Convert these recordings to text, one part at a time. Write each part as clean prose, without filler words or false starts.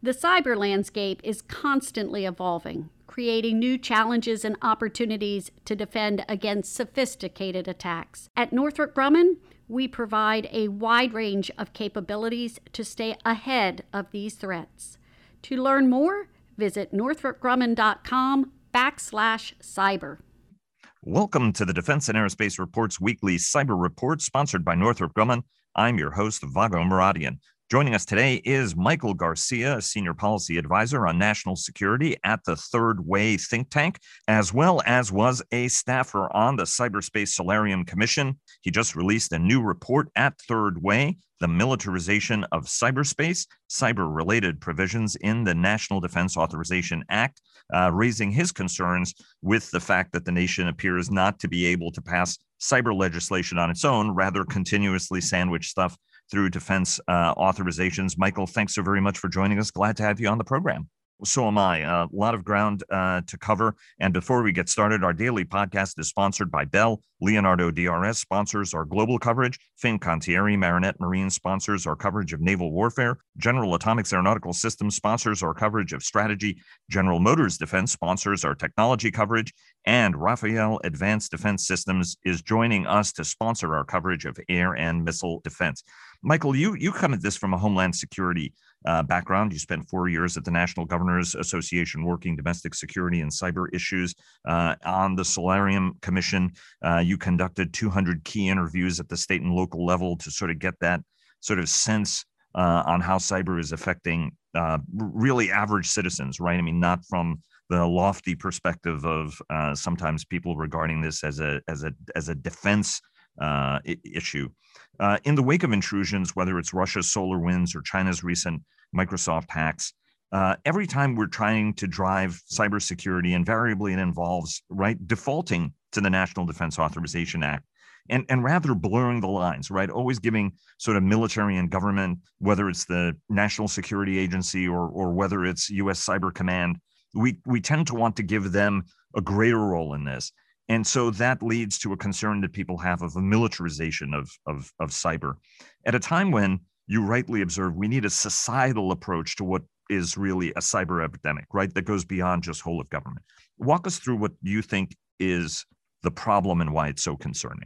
The cyber landscape is constantly evolving, creating new challenges and opportunities to defend against sophisticated attacks. At Northrop Grumman, we provide a wide range of capabilities to stay ahead of these threats. To learn more, visit northropgrumman.com/cyber. Welcome to the Defense and Aerospace Report's weekly cyber report, sponsored by Northrop Grumman. I'm your host, Vago Muradian. Joining us today is Michael Garcia, a senior policy advisor on national security at the Third Way think tank, as well as was a staffer on the Cyberspace Solarium Commission. He just released a new report at Third Way, the militarization of cyberspace, cyber-related provisions in the National Defense Authorization Act, raising his concerns with the fact that the nation appears not to be able to pass cyber legislation on its own, rather continuously sandwich stuff through defense authorizations. Michael, thanks so very much for joining us. Glad to have you on the program. So am I. A lot of ground to cover. And before we get started, our daily podcast is sponsored by Bell. Leonardo DRS sponsors our global coverage. Fincantieri Marinette Marine sponsors our coverage of naval warfare. General Atomics Aeronautical Systems sponsors our coverage of strategy. General Motors Defense sponsors our technology coverage. And Rafael Advanced Defense Systems is joining us to sponsor our coverage of air and missile defense. Michael, you come at this from a Homeland Security background. You spent 4 years at the National Governors Association working domestic security and cyber issues. On the Solarium Commission, you conducted 200 key interviews at the state and local level to sort of get that sort of sense on how cyber is affecting really average citizens, right? I mean, not from the lofty perspective of sometimes people regarding this as a defense issue. In the wake of intrusions, whether it's Russia's SolarWinds or China's recent Microsoft hacks, every time we're trying to drive cybersecurity, invariably it involves, right, defaulting to the National Defense Authorization Act and rather blurring the lines, right, always giving sort of military and government, whether it's the National Security Agency or whether it's U.S. Cyber Command, we tend to want to give them a greater role in this. And so that leads to a concern that people have of a militarization of cyber. At a time when you rightly observe we need a societal approach to what is really a cyber epidemic, right, that goes beyond just whole of government. Walk us through what you think is the problem and why it's so concerning.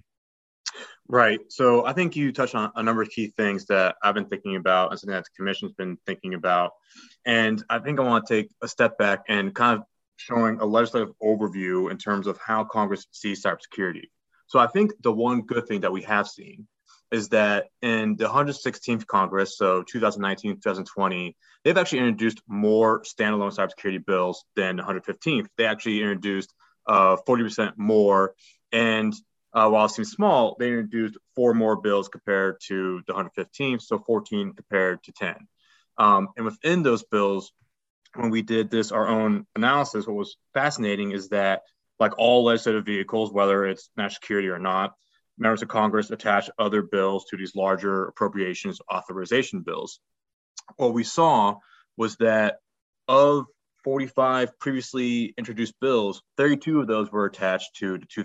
Right. So I think you touched on a number of key things that I've been thinking about and something that the Commission's been thinking about. And I think I want to take a step back and kind of showing a legislative overview in terms of how Congress sees cybersecurity. So I think the one good thing that we have seen is that in the 116th Congress, so 2019, 2020, they've actually introduced more standalone cybersecurity bills than the 115th. They actually introduced 40% more. And while it seems small, they introduced 4 more bills compared to the 115th, so 14 compared to 10. And within those bills, when we did our own analysis, what was fascinating is that, like all legislative vehicles, whether it's national security or not, members of Congress attach other bills to these larger appropriations authorization bills. What we saw was that of 45 previously introduced bills, 32 of those were attached to the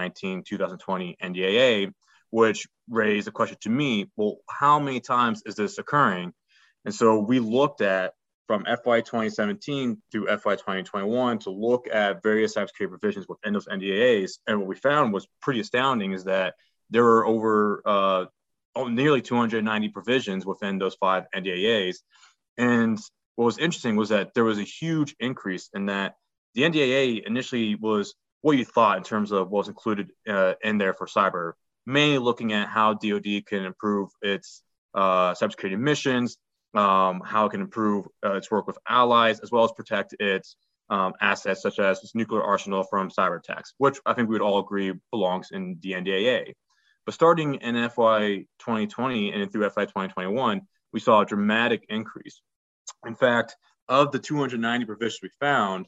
2019-2020 NDAA, which raised a question to me, well, how many times is this occurring? And so we looked at from FY 2017 through FY 2021 to look at various cybersecurity provisions within those NDAAs. And what we found was pretty astounding is that there were over nearly 290 provisions within those 5 NDAAs. And what was interesting was that there was a huge increase in that the NDAA initially was what you thought in terms of what was included in there for cyber, mainly looking at how DoD can improve its cybersecurity missions, how it can improve its work with allies, as well as protect its assets, such as its nuclear arsenal from cyber attacks, which I think we would all agree belongs in the NDAA. But starting in FY 2020 and through FY 2021, we saw a dramatic increase. In fact, of the 290 provisions we found,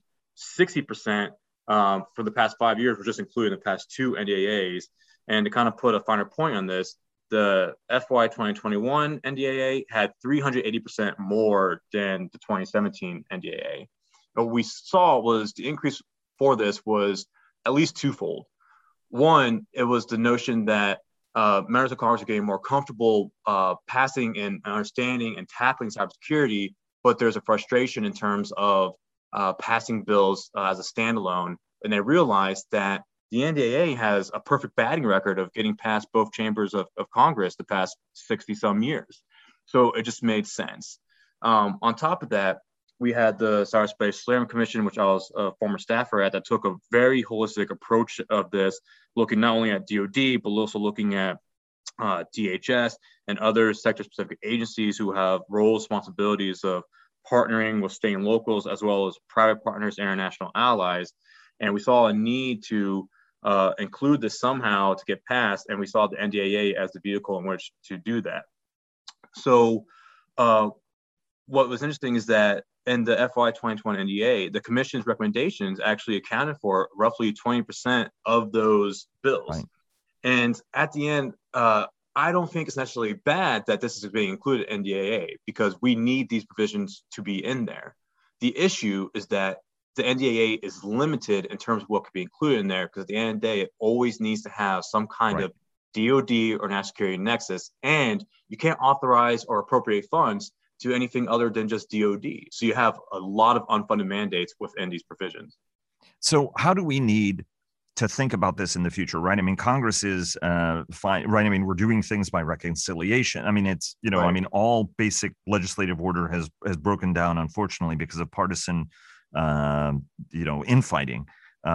60% for the past 5 years were just included in the past 2 NDAAs. And to kind of put a finer point on this, the FY 2021 NDAA had 380% more than the 2017 NDAA. What we saw was the increase for this was at least twofold. One, it was the notion that members of Congress are getting more comfortable passing and understanding and tackling cybersecurity, but there's a frustration in terms of passing bills as a standalone. And they realized that the NDAA has a perfect batting record of getting past both chambers of Congress the past 60 some years. So it just made sense. On top of that, we had the Cyberspace Solarium Commission, which I was a former staffer at, that took a very holistic approach of this, looking not only at DoD, but also looking at DHS and other sector-specific agencies who have roles, responsibilities of partnering with state and locals, as well as private partners, international allies. And we saw a need to include this somehow to get passed, and we saw the NDAA as the vehicle in which to do that. So what was interesting is that in the FY 2020 NDAA, the Commission's recommendations actually accounted for roughly 20% of those bills. Right. And at the end, I don't think it's necessarily bad that this is being included in NDAA, because we need these provisions to be in there. The issue is that the NDAA is limited in terms of what could be included in there, because at the end of the day, it always needs to have some kind of DoD or national security nexus, and you can't authorize or appropriate funds to anything other than just DoD. So you have a lot of unfunded mandates within these provisions. So how do we need to think about this in the future, right? I mean, Congress is fine, right? I mean, we're doing things by reconciliation. I mean, it's, you know, I mean, all basic legislative order has broken down, unfortunately, because of partisan, infighting.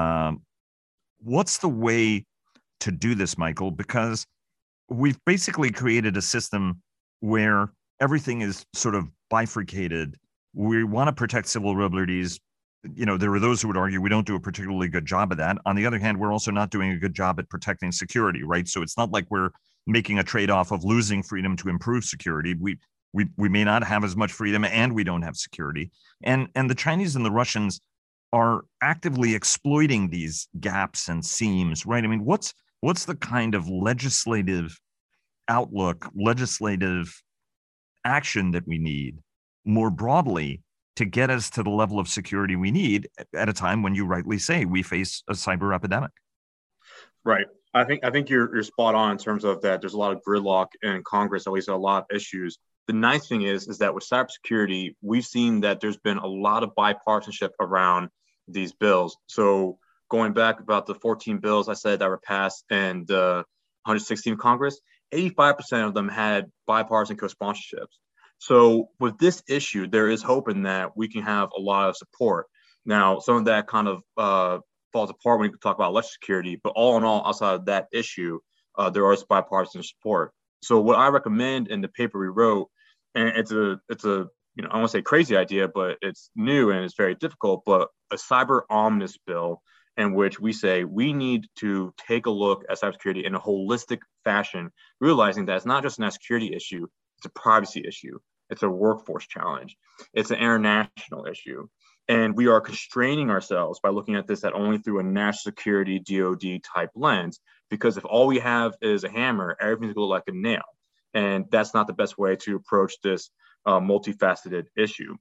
What's the way to do this, Michael? Because we've basically created a system where everything is sort of bifurcated. We want to protect civil liberties. You know, there are those who would argue we don't do a particularly good job of that. On the other hand, we're also not doing a good job at protecting security, right? So it's not like we're making a trade-off of losing freedom to improve security. We may not have as much freedom, and we don't have security. And the Chinese and the Russians are actively exploiting these gaps and seams, right? I mean, what's the kind of legislative outlook, legislative action that we need more broadly to get us to the level of security we need at a time when, you rightly say, we face a cyber epidemic? Right. I think you're spot on in terms of that. There's a lot of gridlock in Congress, at least a lot of issues. The nice thing is that with cybersecurity, we've seen that there's been a lot of bipartisanship around these bills. So going back about the 14 bills I said that were passed in the 116th Congress, 85% of them had bipartisan co-sponsorships. So with this issue, there is hope in that we can have a lot of support. Now, some of that kind of falls apart when we talk about electric security, but all in all, outside of that issue, there is bipartisan support. So what I recommend in the paper we wrote, and it's a I don't want to say crazy idea, but it's new and it's very difficult, but a cyber omnibus bill in which we say we need to take a look at cybersecurity in a holistic fashion, realizing that it's not just a national security issue, it's a privacy issue. It's a workforce challenge. It's an international issue. And we are constraining ourselves by looking at this only through a national security DoD type lens, because if all we have is a hammer, everything's going to look like a nail. And that's not the best way to approach this multifaceted issue.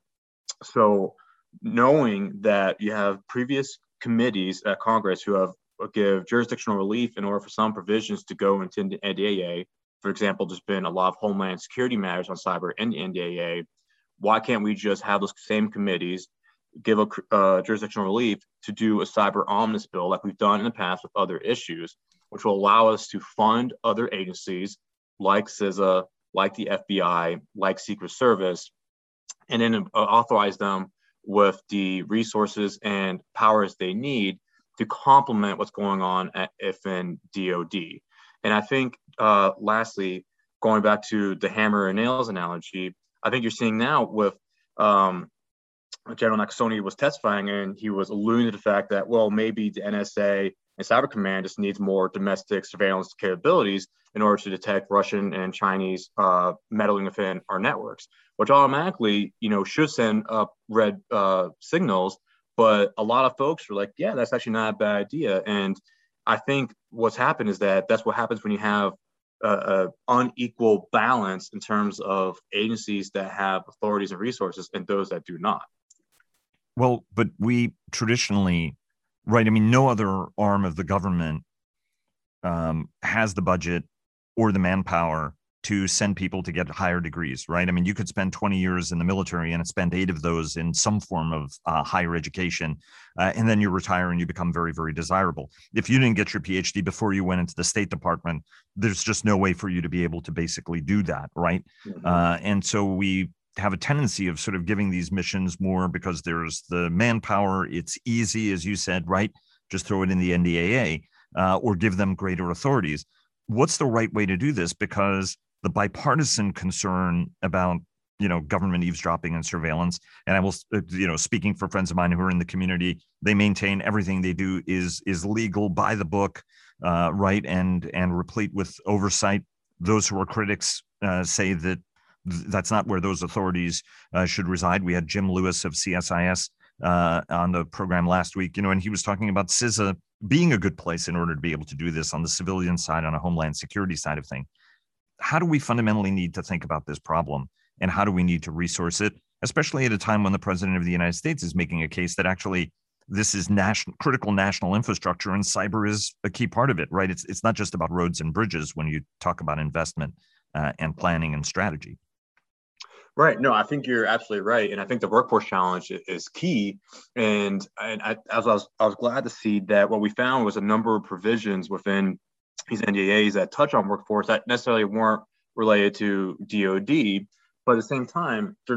So knowing that you have previous committees at Congress who have give jurisdictional relief in order for some provisions to go into the NDAA. For example, there's been a lot of homeland security matters on cyber in the NDAA. Why can't we just have those same committees give a jurisdictional relief to do a cyber omnibus bill like we've done in the past with other issues, which will allow us to fund other agencies like CISA, like the FBI, like Secret Service, and then authorize them with the resources and powers they need to complement what's going on at IFN DoD. And I think, lastly, going back to the hammer and nails analogy, I think you're seeing now with General Nakasone was testifying, and he was alluding to the fact that, well, maybe the NSA and Cyber Command just needs more domestic surveillance capabilities in order to detect Russian and Chinese meddling within our networks, which automatically, should send up red signals. But a lot of folks are like, yeah, that's actually not a bad idea. And I think what's happened is that's what happens when you have an unequal balance in terms of agencies that have authorities and resources and those that do not. Well, but we traditionally, right, I mean, no other arm of the government has the budget or the manpower to send people to get higher degrees, right? I mean, you could spend 20 years in the military and spend 8 of those in some form of higher education, and then you retire and you become very, very desirable. If you didn't get your PhD before you went into the State Department, there's just no way for you to be able to basically do that, right? Mm-hmm. And so we have a tendency of sort of giving these missions more because there's the manpower. It's easy, as you said, right? Just throw it in the NDAA or give them greater authorities. What's the right way to do this? Because the bipartisan concern about, government eavesdropping and surveillance, and I will, speaking for friends of mine who are in the community, they maintain everything they do is legal, by the book, right, and replete with oversight. Those who are critics say that that's not where those authorities should reside. We had Jim Lewis of CSIS on the program last week, and he was talking about CISA being a good place in order to be able to do this on the civilian side, on a homeland security side of things. How do we fundamentally need to think about this problem, and how do we need to resource it, especially at a time when the president of the United States is making a case that actually this is critical national infrastructure, and cyber is a key part of it, right? It's not just about roads and bridges when you talk about investment and planning and strategy. Right. No, I think you're absolutely right, and I think the workforce challenge is key. And I was glad to see that what we found was a number of provisions within these NDAs that touch on workforce that necessarily weren't related to DoD, but at the same time, there's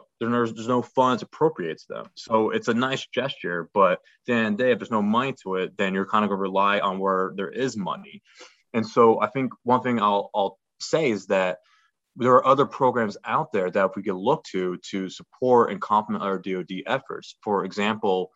no funds appropriated to them. So it's a nice gesture, but at the end of the day, if there's no money to it, then you're kind of going to rely on where there is money. And so I think one thing I'll say is that there are other programs out there that we could look to support and complement our DoD efforts. For example,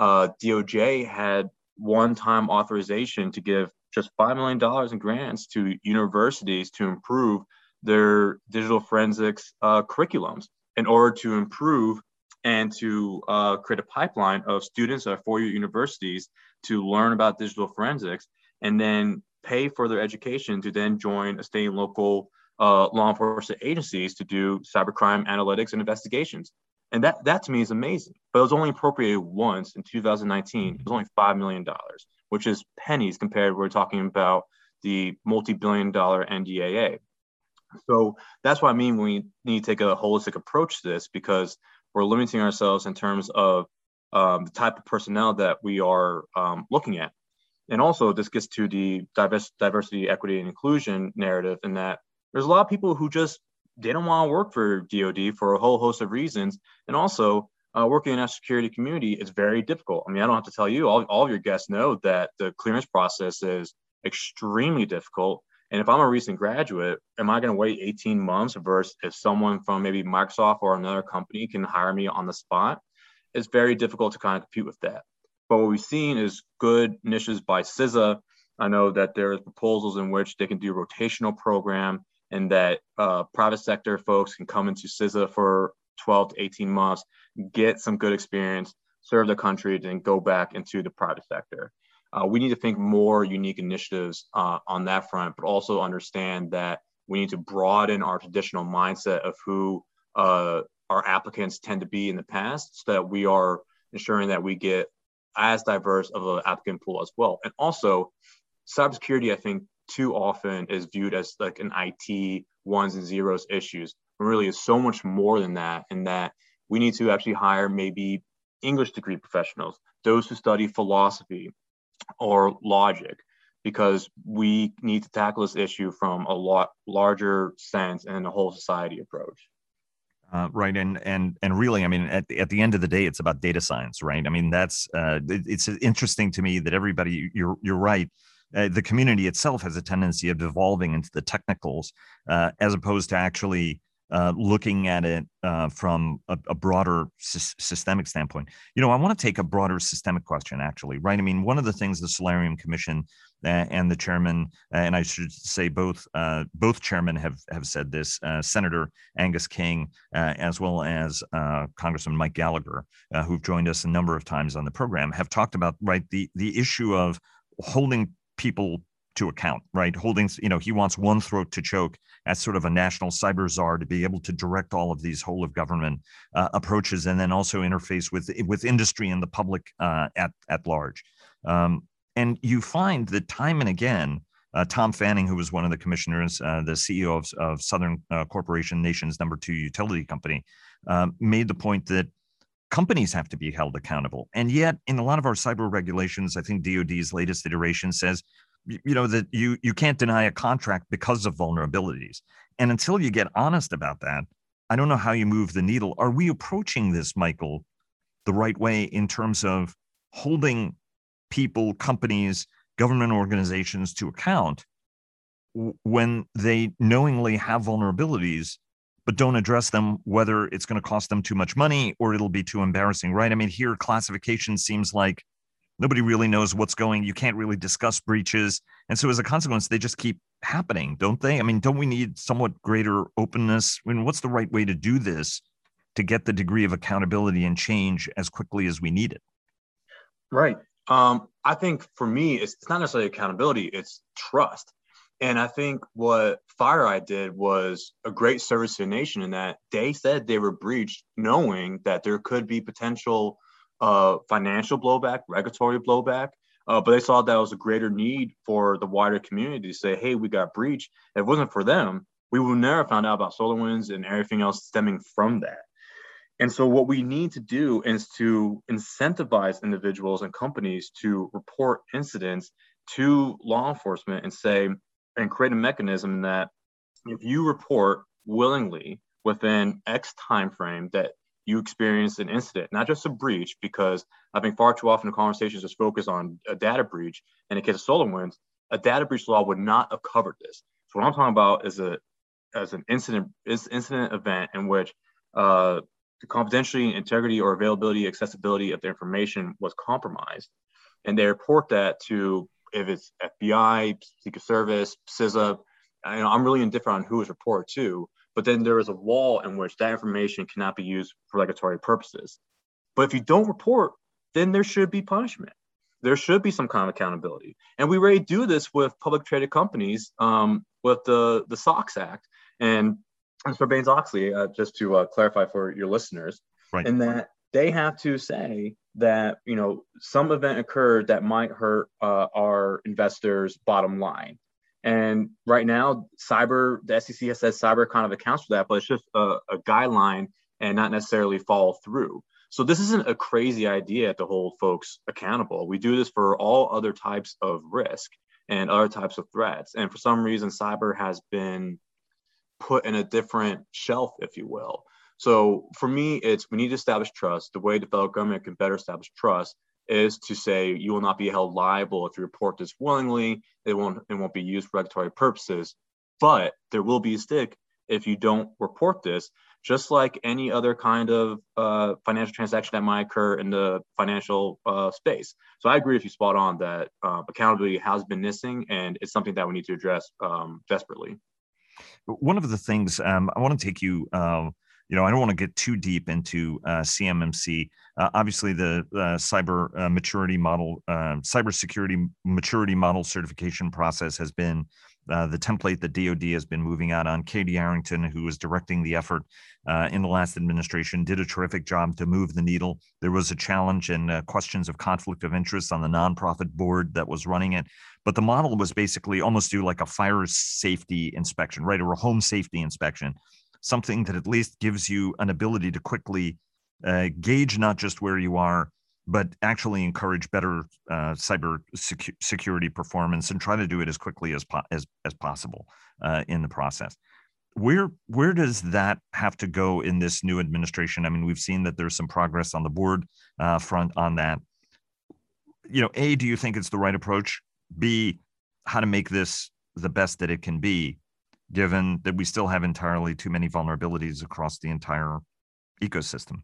DOJ had one-time authorization to give just $5 million in grants to universities to improve their digital forensics curriculums in order to improve and to create a pipeline of students at four-year universities to learn about digital forensics and then pay for their education to then join a state and local law enforcement agencies to do cybercrime analytics and investigations. And that to me is amazing. But it was only appropriated once in 2019. It was only $5 million, which is pennies compared. We're talking about the multi-billion-dollar NDAA. So that's what I mean when we need to take a holistic approach to this, because we're limiting ourselves in terms of the type of personnel that we are looking at. And also this gets to the diversity, equity, and inclusion narrative, in that there's a lot of people who they don't want to work for DoD for a whole host of reasons. And also working in a security community is very difficult. I mean, I don't have to tell you, all of your guests know that the clearance process is extremely difficult. And if I'm a recent graduate, am I going to wait 18 months versus if someone from maybe Microsoft or another company can hire me on the spot? It's very difficult to kind of compete with that. But what we've seen is good initiatives by CISA. I know that there are proposals in which they can do a rotational program, and that private sector folks can come into CISA for 12 to 18 months, get some good experience, serve the country, then go back into the private sector. We need to think more unique initiatives on that front, but also understand that we need to broaden our traditional mindset of who our applicants tend to be in the past, so that we are ensuring that we get as diverse of an applicant pool as well. And also, cybersecurity, I think, too often is viewed as like an IT ones and zeros issues. It really is so much more than that, in that we need to actually hire maybe English degree professionals, those who study philosophy or logic, because we need to tackle this issue from a lot larger sense and a whole society approach. Right. And really, I mean, at the end of the day, it's about data science, right? I mean, it's interesting to me that everybody, you're right. The community itself has a tendency of devolving into the technicals as opposed to actually looking at it from a broader systemic standpoint. I want to take a broader systemic question, actually, right? I mean, one of the things the Solarium Commission and the chairman, and I should say both chairmen have said this, Senator Angus King, as well as Congressman Mike Gallagher, who've joined us a number of times on the program, have talked about, right, the issue of holding people to account, right? Holding, he wants one throat to choke as sort of a national cyber czar to be able to direct all of these whole of government approaches, and then also interface with industry and the public at large. And you find that time and again, Tom Fanning, who was one of the commissioners, the CEO of Southern Corporation, nation's number 2 utility company, made the point that companies have to be held accountable. And yet, in a lot of our cyber regulations, I think DoD's latest iteration says, that you can't deny a contract because of vulnerabilities. And until you get honest about that, I don't know how you move the needle. Are we approaching this, Michael, the right way in terms of holding people, companies, government organizations to account when they knowingly have vulnerabilities, but don't address them, whether it's going to cost them too much money or it'll be too embarrassing, right? I mean, here classification seems like nobody really knows what's going. You can't really discuss breaches. And so as a consequence, they just keep happening, don't they? I mean, don't we need somewhat greater openness? I mean, what's the right way to do this to get the degree of accountability and change as quickly as we need it? Right. I think for me, it's not necessarily accountability, it's trust. And I think what FireEye did was a great service to the nation in that they said they were breached knowing that there could be potential financial blowback, regulatory blowback, but they saw that was a greater need for the wider community to say, hey, we got breached. If it wasn't for them, we would never have found out about SolarWinds and everything else stemming from that. And so what we need to do is to incentivize individuals and companies to report incidents to law enforcement and create a mechanism that if you report willingly within X time frame that you experience an incident, not just a breach, because I think far too often the conversations just focus on a data breach. And in the case of SolarWinds, a data breach law would not have covered this. So what I'm talking about is an incident event in which the confidentiality, integrity, or availability, accessibility of the information was compromised. And they report that to, if it's FBI, Secret Service, CISA, I'm really indifferent on who is reported to, but then there is a wall in which that information cannot be used for regulatory purposes. But if you don't report, then there should be punishment. There should be some kind of accountability. And we already do this with public traded companies with the SOX Act. And Sarbanes-Oxley, just to clarify for your listeners, right, in that they have to say that, some event occurred that might hurt our investors' bottom line. And right now, the SEC has said cyber kind of accounts for that, but it's just a guideline and not necessarily follow through. So this isn't a crazy idea to hold folks accountable. We do this for all other types of risk and other types of threats. And for some reason, cyber has been put in a different shelf, if you will. So for me, we need to establish trust. The way the federal government can better establish trust is to say you will not be held liable if you report this willingly. It won't be used for regulatory purposes, but there will be a stick if you don't report this, just like any other kind of financial transaction that might occur in the financial space. So I agree with you spot on that accountability has been missing, and it's something that we need to address desperately. One of the things I want to take you, I don't want to get too deep into CMMC. Obviously, the cyber maturity model, cybersecurity maturity model certification process has been the template that DoD has been moving out on. Katie Arrington, who was directing the effort in the last administration, did a terrific job to move the needle. There was a challenge and questions of conflict of interest on the nonprofit board that was running it. But the model was basically almost do like a fire safety inspection, right? Or a home safety inspection, something that at least gives you an ability to quickly gauge not just where you are, but actually encourage better cyber security performance and try to do it as quickly as possible in the process. Where does that have to go in this new administration? I mean, we've seen that there's some progress on the board front on that. A, do you think it's the right approach? B, how to make this the best that it can be, given that we still have entirely too many vulnerabilities across the entire ecosystem?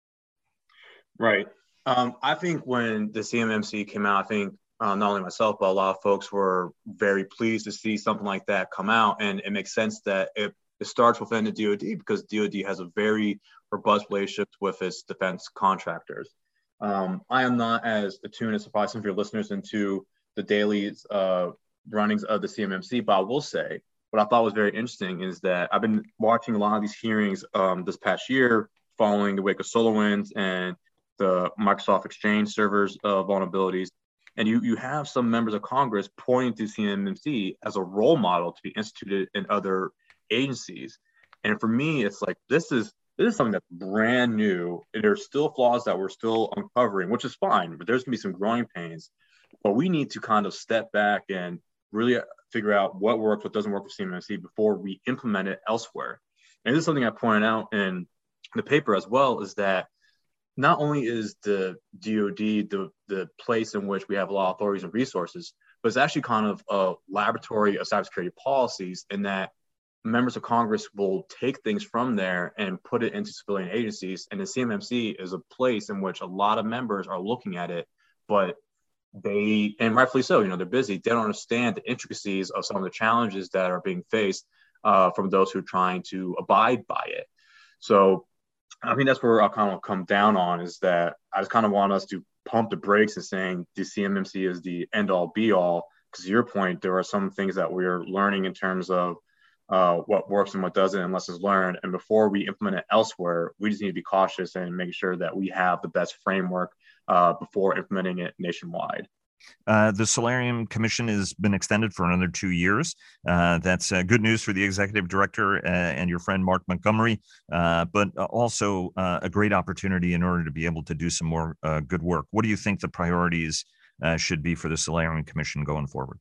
Right. I think when the CMMC came out, I think not only myself, but a lot of folks were very pleased to see something like that come out. And it makes sense that it starts within the DoD, because DoD has a very robust relationship with its defense contractors. I am not as attuned as probably some of your listeners into the daily runnings of the CMMC, but I will say what I thought was very interesting is that I've been watching a lot of these hearings this past year following the wake of SolarWinds and the Microsoft Exchange servers vulnerabilities. And you have some members of Congress pointing to CMMC as a role model to be instituted in other agencies. And for me, it's like, this is something that's brand new. And there's still flaws that we're still uncovering, which is fine, but there's gonna be some growing pains. But we need to kind of step back and really figure out what works, what doesn't work for CMMC before we implement it elsewhere. And this is something I pointed out in the paper as well, is that not only is the DoD the place in which we have a lot of authorities and resources, but it's actually kind of a laboratory of cybersecurity policies, in that members of Congress will take things from there and put it into civilian agencies. And the CMMC is a place in which a lot of members are looking at it, but they, and rightfully so, they're busy. They don't understand the intricacies of some of the challenges that are being faced from those who are trying to abide by it. So I think that's where I'll kind of come down on, is that I just kind of want us to pump the brakes and saying the CMMC is the end all be all. Because to your point, there are some things that we're learning in terms of what works and what doesn't, and lessons learned. And before we implement it elsewhere, we just need to be cautious and make sure that we have the best framework before implementing it nationwide. The Solarium Commission has been extended for another 2 years. That's good news for the executive director and your friend Mark Montgomery, but also a great opportunity in order to be able to do some more good work. What do you think the priorities should be for the Solarium Commission going forward?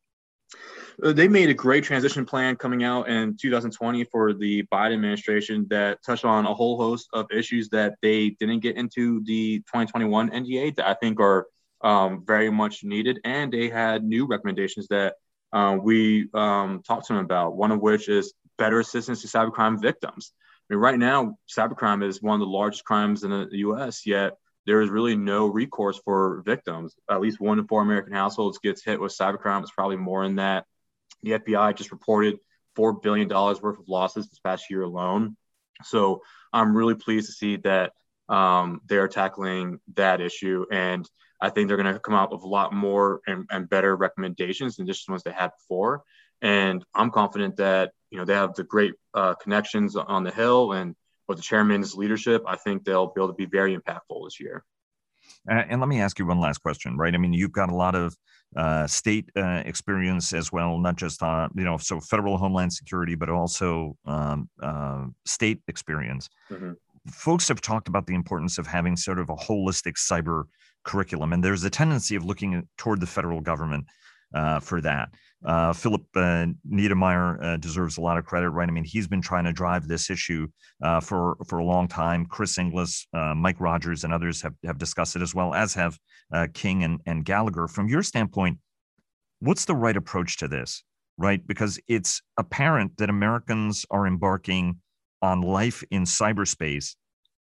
They made a great transition plan coming out in 2020 for the Biden administration that touched on a whole host of issues that they didn't get into the 2021 NDA that I think are very much needed. And they had new recommendations that we talked to them about, one of which is better assistance to cybercrime victims. I mean, right now, cybercrime is one of the largest crimes in the U.S., yet there is really no recourse for victims. At least 1 in 4 American households gets hit with cybercrime. It's probably more than that. The FBI just reported $4 billion worth of losses this past year alone. So I'm really pleased to see that they're tackling that issue. And I think they're going to come out with a lot more and better recommendations than just the ones they had before. And I'm confident that, they have the great connections on the Hill, and with the chairman's leadership, I think they'll be able to be very impactful this year. And let me ask you one last question, right? I mean, you've got a lot of state experience as well, not just so federal homeland security, but also state experience. Mm-hmm. Folks have talked about the importance of having sort of a holistic cyber curriculum, and there's a tendency of looking toward the federal government for that. Philip Niedermeyer deserves a lot of credit, right? I mean, he's been trying to drive this issue for a long time. Chris Inglis, Mike Rogers, and others have discussed it, as well as have King and Gallagher. From your standpoint, what's the right approach to this, right? Because it's apparent that Americans are embarking on life in cyberspace,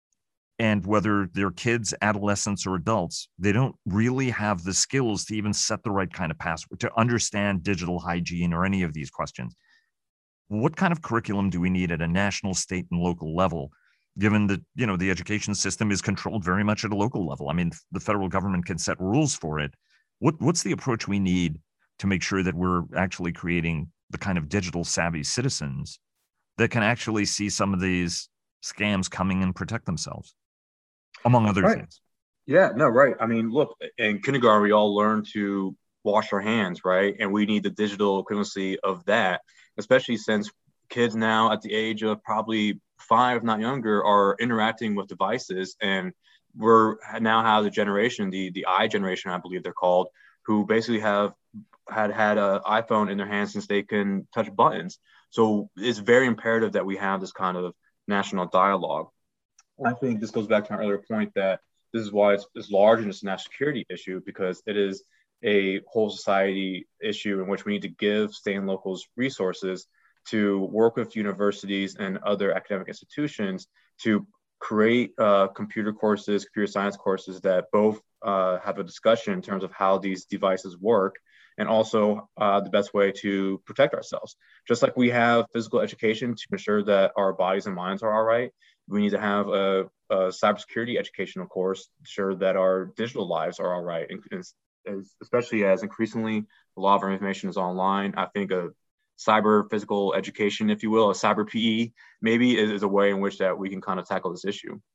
and whether they're kids, adolescents, or adults, they don't really have the skills to even set the right kind of password, to understand digital hygiene or any of these questions. What kind of curriculum do we need at a national, state, and local level, given that, the education system is controlled very much at a local level? I mean, the federal government can set rules for it. What's the approach we need to make sure that we're actually creating the kind of digital savvy citizens that can actually see some of these scams coming and protect themselves, among other things? Yeah, no, right. I mean, look, in kindergarten, we all learn to wash our hands, right? And we need the digital equivalency of that, especially since kids now at the age of probably 5, not younger, are interacting with devices. And we're now have the generation, the I generation, I believe they're called, who basically have had an iPhone in their hands since they can touch buttons. So it's very imperative that we have this kind of national dialogue. I think this goes back to my earlier point that this is why it's large and it's a national security issue, because it is a whole society issue in which we need to give state and locals resources to work with universities and other academic institutions to create computer courses, computer science courses that both have a discussion in terms of how these devices work, and also the best way to protect ourselves. Just like we have physical education to ensure that our bodies and minds are all right, we need to have a cybersecurity educational course to ensure that our digital lives are all right. And especially as increasingly a lot of our information is online, I think a cyber physical education, if you will, a cyber PE, maybe is a way in which that we can kind of tackle this issue.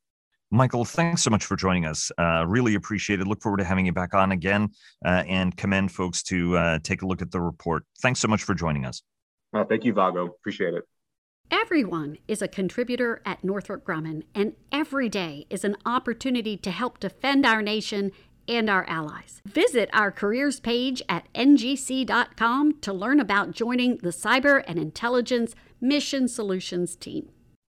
Michael, thanks so much for joining us. Really appreciate it. Look forward to having you back on again and commend folks to take a look at the report. Thanks so much for joining us. Thank you, Vago. Appreciate it. Everyone is a contributor at Northrop Grumman, and every day is an opportunity to help defend our nation and our allies. Visit our careers page at ngc.com to learn about joining the Cyber and Intelligence Mission Solutions team.